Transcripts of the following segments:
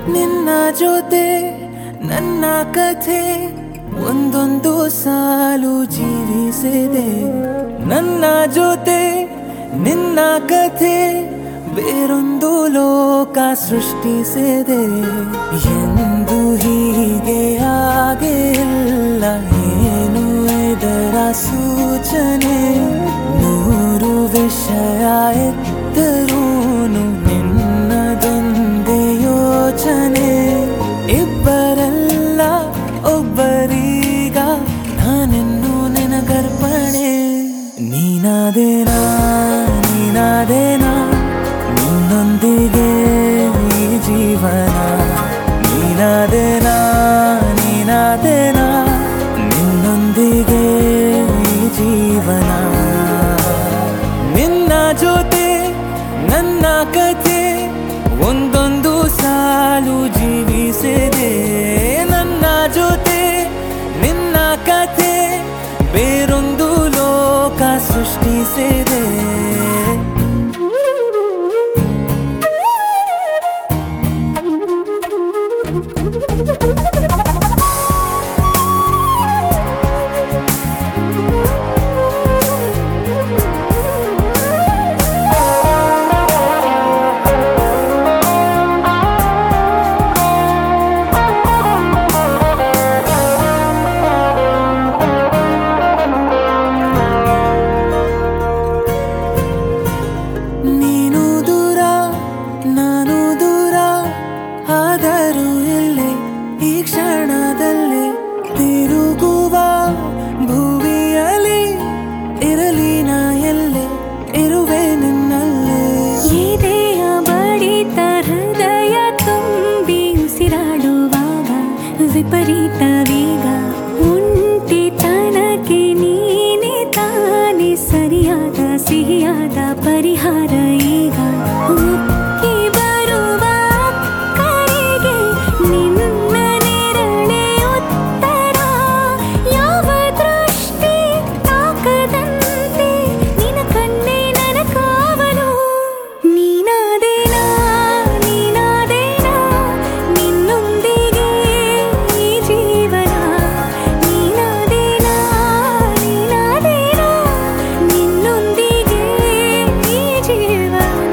ನಿನ್ನ ಜೊತೆ ನನ್ನ ಕಥೆ ಒಂದೊಂದು ಸಾಲು ಜೀವಿಸಿದೆ. ನನ್ನ ಜೊತೆ ನಿನ್ನ ಕಥೆ ಬೇರೊಂದು ಲೋಕ ಸೃಷ್ಟಿಸಿದೆ. ಎಂದು ಹೀಗೆ ಆಗಿಲ್ಲ, ಏನು ಇದರ ಸೂಚನೆ? ನೂರು ವಿಷಯ ಇದ್ದರೂನು ನಿನ್ನದೊಂದೇ ಯೋಚನೆ. ಇಬ್ಬರಲ್ಲ ಒಬ್ಬರೀಗ ನಾನಿನ್ನು ನಿನಗರ್ಪಣೆ. ನೀನಾದೇನಾ ನೀನಾದೇನಾ ನಿನ್ನೊಂದಿಗೆ ಈ ಜೀವನ. ನೀನಾದೇನಾ ನೀನಾದೇನಾ ನಿನ್ನೊಂದಿಗೆ ಈ ಜೀವನ. ನಿನ್ನ ಜೊತೆ ನನ್ನ ಕಥೆ ಒಂದೊಂದು ಸಾಲು ಜೀವಿಸಿದೆ. ನನ್ನ ಜೊತೆ ನಿನ್ನ ಕಥೆ ಬೇರೊಂದು ಲೋಕ ಸೃಷ್ಟಿಸಿದೆ. ನೀನು ದೂರ ನಾನು ದೂರ ಆದರೂ ಇಲ್ಲೇ ಈ ಕ್ಷಣದಲ್ಲಿ ತಿರುಗುವ ಭುವಿಯಲ್ಲಿ ಇರಲಿ ನಾ ಎಲ್ಲೇ ಇರುವೆ ನಿನ್ನಲ್ಲೇ. ಎದೆಯ ಬಡಿತ ಹೃದಯ ತುಂಬಿ ಉಸಿರಾಡುವಾಗ ವಿಪರೀತ ವೇಗ. ಒಂಟಿತನಕ್ಕೆ ನೀನೆ ತಾನೆ ಸರಿಯಾದ ಸಿಹಿಯಾದ ಪರಿಹಾರ ಈಗ. ಉಕ್ಕಿ ಬರುವ ಕರೆಗೆ ನಿನ್ನ ನೆರಳೆ ಉತ್ತರ. ಯಾವ ದೃಷ್ಟಿ ತಾಕದಂತೆ ನಿನ ಕಣ್ಣೆ ನನ್ನ ಕಾವಲು. ನೀನಾದೇನಾ ನೀನಾದೇನಾ ನಿನ್ನೊಂದಿಗೆ ಈ ಜೀವನ. ನೀನಾದೇನಾ ನೀನಾದೇನಾ ನಿನ್ನೊಂದಿಗೆ ಈ ಜೀವನ.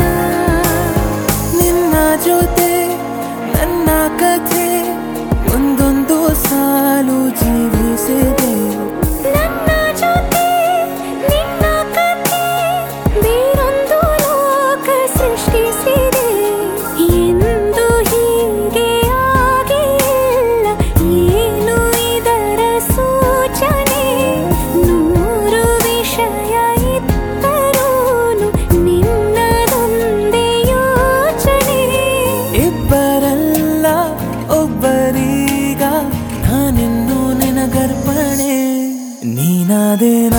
ನಿನ್ನ ಜೊತೆ ನನ್ನ ಕಥೆ ಒಂದೊಂದು ಸಾಲು ಜೀವಿಸಿದೆ. ನನ್ನ ಜೊತೆ ನಿನ್ನ ಕಥೆ ಬೇರೊಂದು ಲೋಕ ಸೃಷ್ಟಿಸಿದೆ. ಎಂದು ಹೀಗೆ ಆಗಿಲ್ಲ, ಏನು ಇದರ ಸೂಚನೆ? ನೂರು ವಿಷಯ ಇದ್ದರೂನು ನಿನ್ನದೊಂದೇ ಯೋಚನೆ. ಇಬ್ಬರಲ್ಲ ಒಬ್ಬರೀಗ ನಾನಿನ್ನು ನಿನಗರ್ಪಣೆ. ನೀನಾದೇನಾ